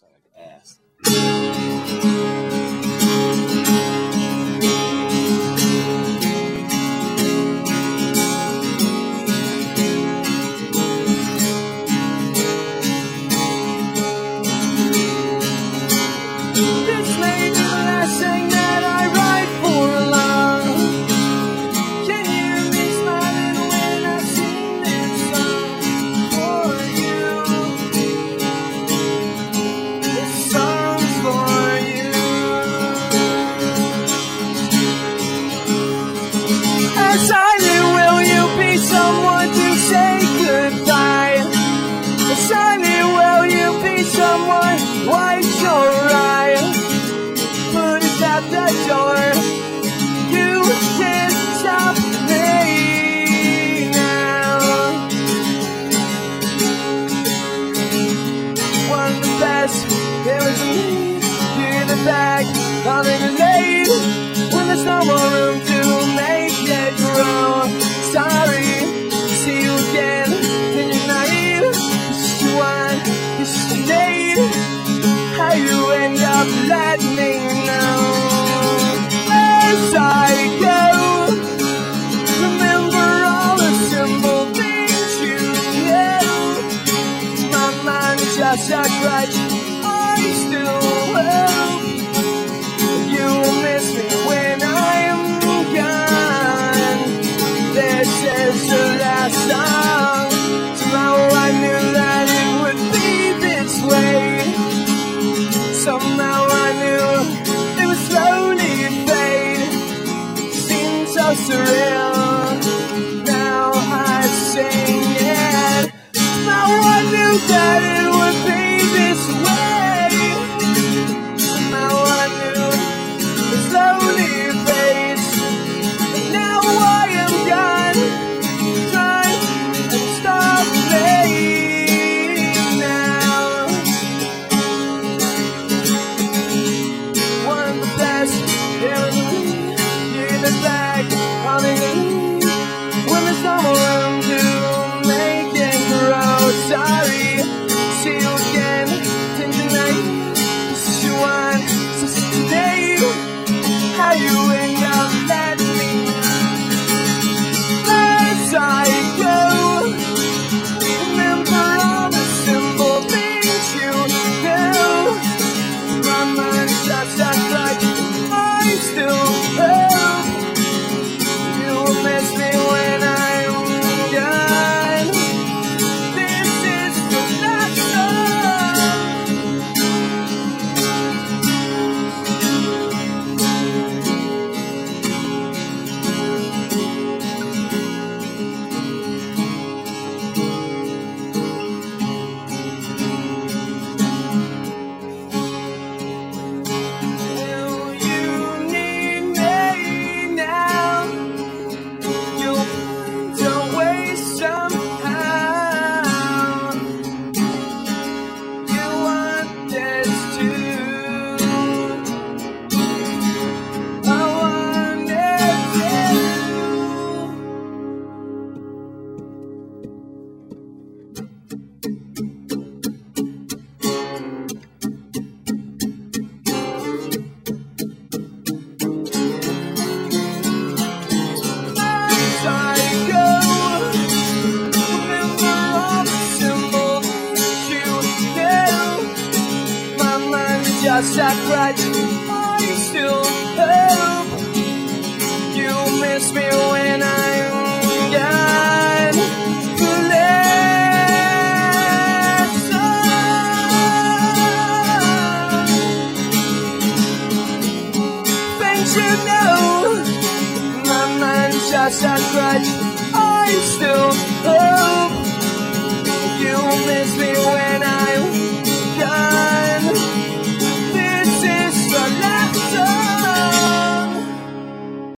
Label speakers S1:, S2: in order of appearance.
S1: sound like ass.
S2: This may be the last thing that I write for love. Can you hear me smiling when I sing this song for you? This song's for you. As I live, will you be someone to say goodbye? As I live, will you be someone white or right? Put it out the door. You can't stop me now. One of the best, there was me. You're in the back, I'm in the lane. When there's no more room to make it grow. Sorry, see you again in your night. This is one, this is your name. How you end up, let me know. As I go, remember all the simple things you know. My mind is just a crutch, I still hope you will miss me when I'm gone. This is the last song. Somehow I knew that it would be this way. Somehow I knew it would slowly fade. Seemed so surreal. Now I sing it. Now I knew that it would be this way. Somehow I knew it would slowly fade. Now I am gone. Try and stop me now. One of the best, you're in the back, I'm in the lead. When there's no more room to make it grow. Sorry, see you again tonight. This is your one, this is today. How you end up, let me know. As I go, remember all the simple things you know. My mind's just a crutch, I still hope you'll miss me when I'm gone. This is the last Will you need me now? You'll find a way somehow. You want this too. I want it too. As I go, remember all the simple things you know. My mind is just a crutch, I still hope you'll miss me when I'm gone. The last song. Things you know. My mind's just a crutch, I still hope you'll miss me when